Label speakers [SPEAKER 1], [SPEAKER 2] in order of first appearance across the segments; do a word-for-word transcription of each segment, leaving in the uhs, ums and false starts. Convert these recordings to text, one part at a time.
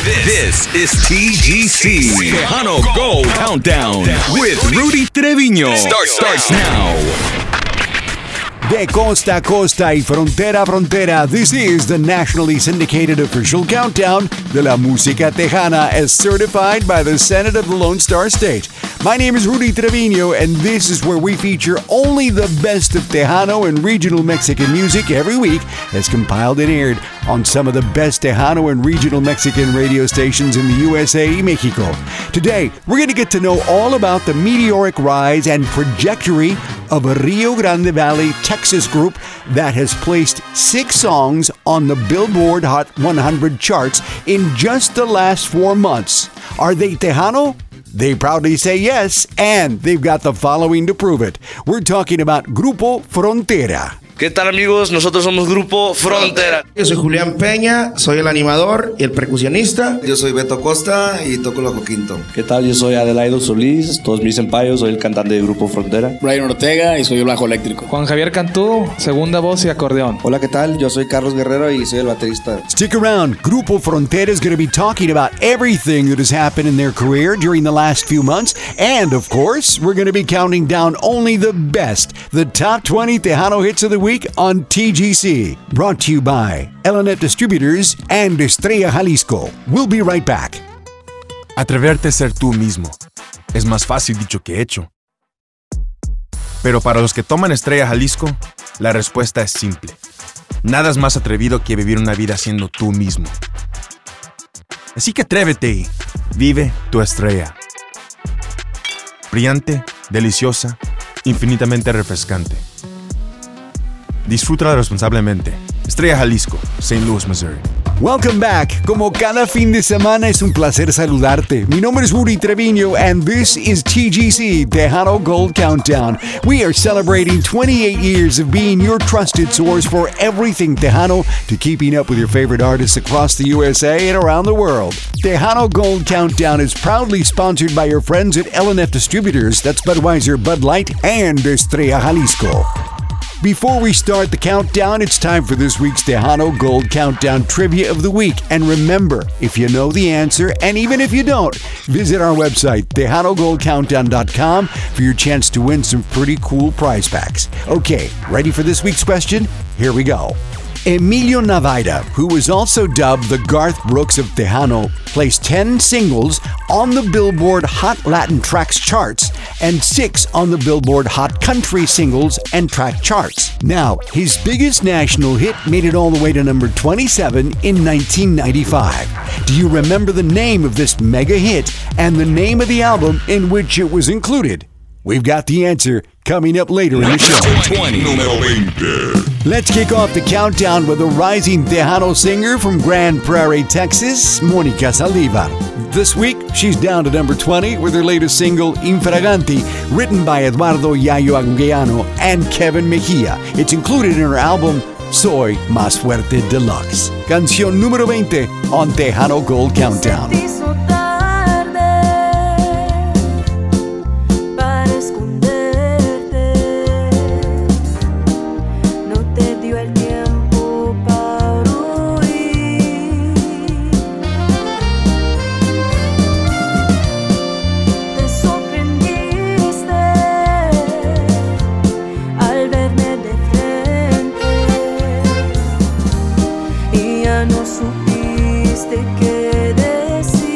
[SPEAKER 1] This is T G C Tejano Gold Countdown with Rudy Treviño. Start starts now.
[SPEAKER 2] De costa a costa y frontera a frontera, this is the nationally syndicated official countdown de la música tejana as certified by the Senate of the Lone Star State. My name is Rudy Treviño, and this is where we feature only the best of Tejano and regional Mexican music every week, as compiled and aired on some of the best Tejano and regional Mexican radio stations in the U S A y Mexico. Today, we're going to get to know all about the meteoric rise and trajectory of a Rio Grande Valley, Texas group that has placed six songs on the Billboard Hot one hundred charts in just the last four months. Are they Tejano? They proudly say yes, and they've got the following to prove it. We're talking about Grupo Frontera.
[SPEAKER 3] ¿Qué tal, amigos? Nosotros somos Grupo Frontera.
[SPEAKER 4] Yo soy Julián Peña, soy el animador y el percusionista.
[SPEAKER 5] Yo soy Beto Costa y toco el bajo quinto.
[SPEAKER 6] ¿Qué tal? Yo soy Adelaido Solís, todos mis empayos, soy el cantante del Grupo Frontera.
[SPEAKER 7] Brian Ortega y soy el bajo eléctrico.
[SPEAKER 8] Juan Javier Cantú, segunda voz y acordeón.
[SPEAKER 9] Hola, ¿qué tal? Yo soy Carlos Guerrero y soy el baterista.
[SPEAKER 2] Stick around. Grupo Frontera is going to be talking about everything that has happened in their career during the last few months. And, of course, we're going to be counting down only the best, the top twenty Tejano hits of the week on T G C. Brought to you by Elenet Distributors and Estrella Jalisco. We'll be right back.
[SPEAKER 10] Atreverte a ser tú mismo es más fácil dicho que hecho. Pero para los que toman Estrella Jalisco, la respuesta es simple. Nada es más atrevido que vivir una vida siendo tú mismo. Así que atrévete y vive tu estrella. Brillante, deliciosa, infinitamente refrescante. Disfrútala responsablemente. Estrella Jalisco, Saint Louis, Missouri.
[SPEAKER 2] Welcome back. Como cada fin de semana es un placer saludarte. Mi nombre es Rudy Treviño, and this is T G C Tejano Gold Countdown. We are celebrating twenty-eight years of being your trusted source for everything Tejano, to keeping up with your favorite artists across the U S A and around the world. Tejano Gold Countdown is proudly sponsored by your friends at L N F Distributors, that's Budweiser, Bud Light, and Estrella Jalisco. Before we start the countdown, it's time for this week's Tejano Gold Countdown Trivia of the Week. And remember, if you know the answer, and even if you don't, visit our website, tejano gold countdown dot com, for your chance to win some pretty cool prize packs. Okay, ready for this week's question? Here we go. Emilio Navaida, who was also dubbed the Garth Brooks of Tejano, placed ten singles on the Billboard Hot Latin Tracks charts and six on the Billboard Hot Country Singles and Track charts. Now, his biggest national hit made it all the way to number twenty-seven in nineteen ninety-five. Do you remember the name of this mega hit and the name of the album in which it was included? We've got the answer coming up later in the show.
[SPEAKER 1] twenty.
[SPEAKER 2] Let's kick off the countdown with a rising Tejano singer from Grand Prairie, Texas, Mónica Saldívar. This week, she's down to number twenty with her latest single, Infraganti, written by Eduardo Yayo Aguillano and Kevin Mejia. It's included in her album, Soy Más Fuerte Deluxe. Canción número veinte on Tejano Gold Countdown.
[SPEAKER 11] No supiste qué decir.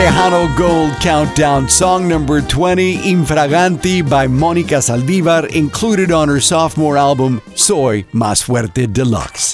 [SPEAKER 2] Tejano Gold Countdown, song number twenty, Infraganti by Mónica Saldívar, included on her sophomore album, Soy Más Fuerte Deluxe.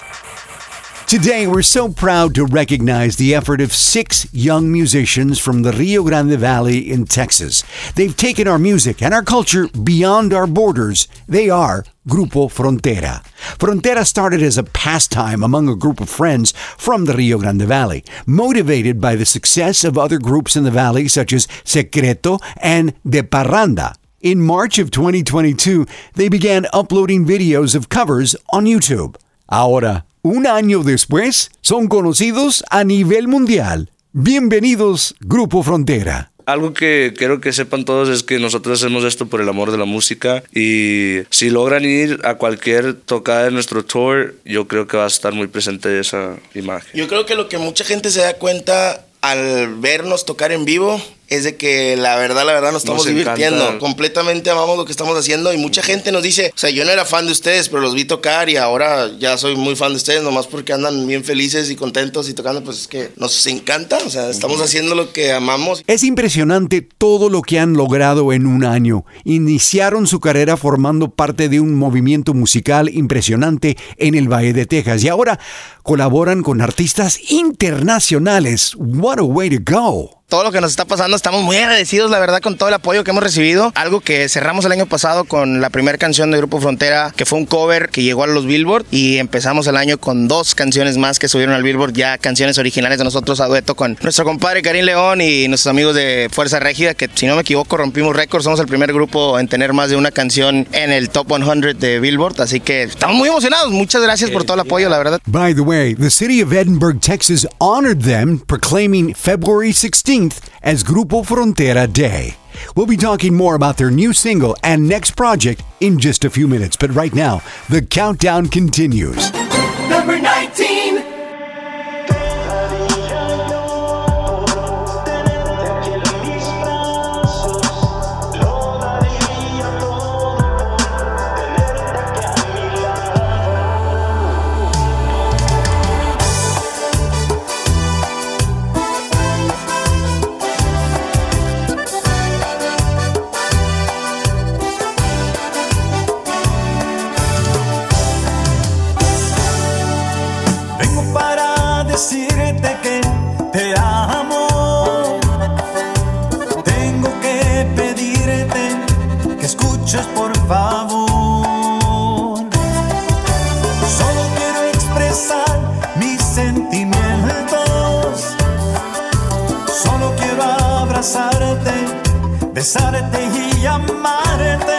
[SPEAKER 2] Today, we're so proud to recognize the effort of six young musicians from the Rio Grande Valley in Texas. They've taken our music and our culture beyond our borders. They are Grupo Frontera. Frontera started as a pastime among a group of friends from the Rio Grande Valley, motivated by the success of other groups in the valley such as Secreto and De Parranda. In March of twenty twenty-two, they began uploading videos of covers on YouTube. Ahora, un año después, son conocidos a nivel mundial. Bienvenidos, Grupo Frontera.
[SPEAKER 3] Algo que quiero que sepan todos es que nosotros hacemos esto por el amor de la música, y si logran ir a cualquier tocada de nuestro tour, yo creo que va a estar muy presente esa imagen.
[SPEAKER 4] Yo creo que lo que mucha gente se da cuenta al vernos tocar en vivo es de que la verdad, la verdad nos estamos nos divirtiendo. Encanta. Completamente amamos lo que estamos haciendo, y mucha gente nos dice, o sea, yo no era fan de ustedes, pero los vi tocar y ahora ya soy muy fan de ustedes, nomás porque andan bien felices y contentos y tocando, pues es que nos encanta, o sea, estamos haciendo lo que amamos.
[SPEAKER 2] Es impresionante todo lo que han logrado en un año. Iniciaron su carrera formando parte de un movimiento musical impresionante en el Valle de Texas y ahora colaboran con artistas internacionales. What a way to go.
[SPEAKER 4] Todo lo que nos está pasando, estamos muy agradecidos, la verdad, con todo el apoyo que hemos recibido. Algo que cerramos el año pasado con la primera canción de Grupo Frontera, que fue un cover que llegó a los Billboard, y empezamos el año con dos canciones más que subieron al Billboard, ya canciones originales de nosotros a dueto con nuestro compadre Karim León y nuestros amigos de Fuerza Régida, que si no me equivoco rompimos récord, somos el primer grupo en tener más de una canción en el Top cien de Billboard, así que estamos muy emocionados. Muchas gracias por todo el apoyo, la verdad.
[SPEAKER 2] By the way, the city of Edinburgh, Texas honored them, proclaiming February sixteenth as Grupo Frontera Day. We'll be talking more about their new single and next project in just a few minutes, but right now, the countdown continues.
[SPEAKER 11] Number nineteen. Decirte que te amo, tengo que pedirte que escuches por favor. Solo quiero expresar mis sentimientos, solo quiero abrazarte, besarte y amarte.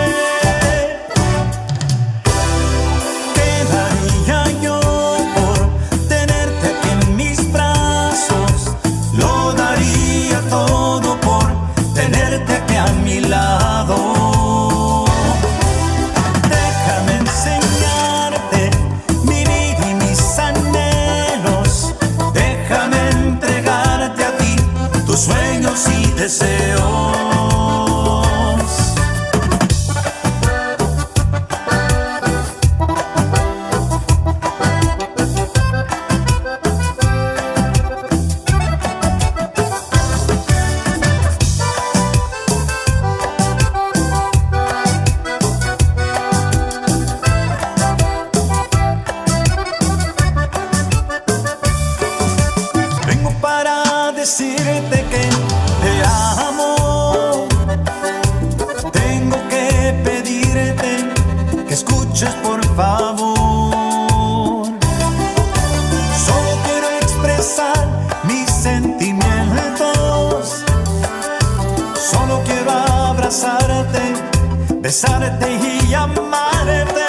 [SPEAKER 11] Decirte que te amo, tengo que pedirte que escuches por favor. Solo quiero expresar mis sentimientos, solo quiero abrazarte, besarte y amarte.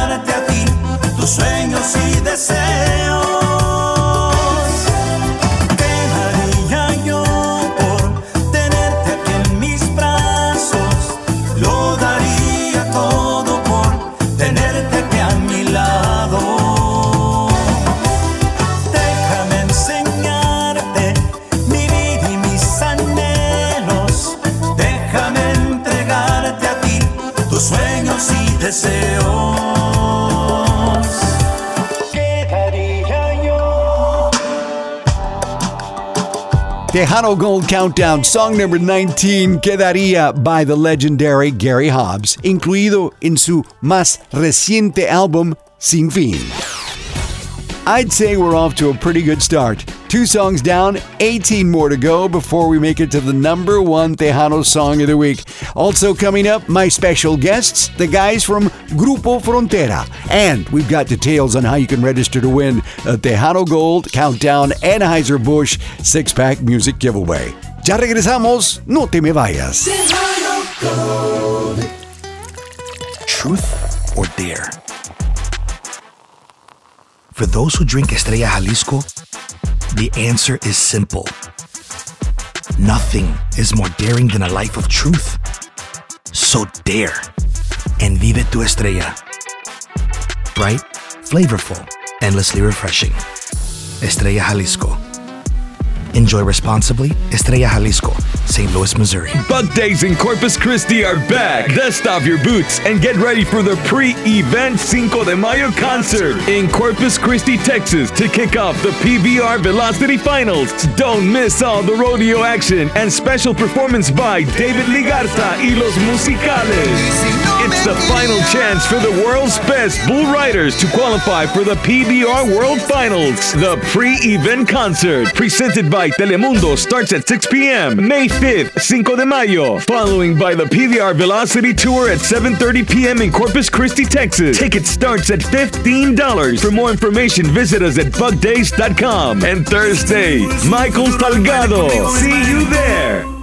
[SPEAKER 11] Sueños y deseos.
[SPEAKER 2] Tejano Gold Countdown, song number nineteen, Quedaría by the legendary Gary Hobbs, incluido en su más reciente álbum, Sin Fin. I'd say we're off to a pretty good start. Two songs down, eighteen more to go before we make it to the number one Tejano song of the week. Also coming up, my special guests, the guys from Grupo Frontera. And we've got details on how you can register to win a Tejano Gold Countdown Anheuser-Busch six-pack music giveaway. Ya regresamos, no te me vayas.
[SPEAKER 12] Truth or dare? For those who drink Estrella Jalisco, the answer is simple. Nothing is more daring than a life of truth. So dare and vive tu estrella. Bright, flavorful, endlessly refreshing. Estrella Jalisco. Enjoy responsibly. Estrella Jalisco, Saint Louis, Missouri.
[SPEAKER 1] Bug Days in Corpus Christi are back. Dust off your boots and get ready for the pre-event Cinco de Mayo concert in Corpus Christi, Texas to kick off the P B R Velocity Finals. Don't miss all the rodeo action and special performance by David Ligarza y Los Musicales. It's the final chance for the world's best bull riders to qualify for the P B R World Finals. The pre-event concert, presented by Telemundo, starts at six p.m. May fifth, Cinco de Mayo, following by the P B R Velocity Tour at seven thirty p.m. in Corpus Christi, Texas. Ticket starts at fifteen dollars. For more information, visit us at bug days dot com. And Thursday, Michael Salgado. See you there.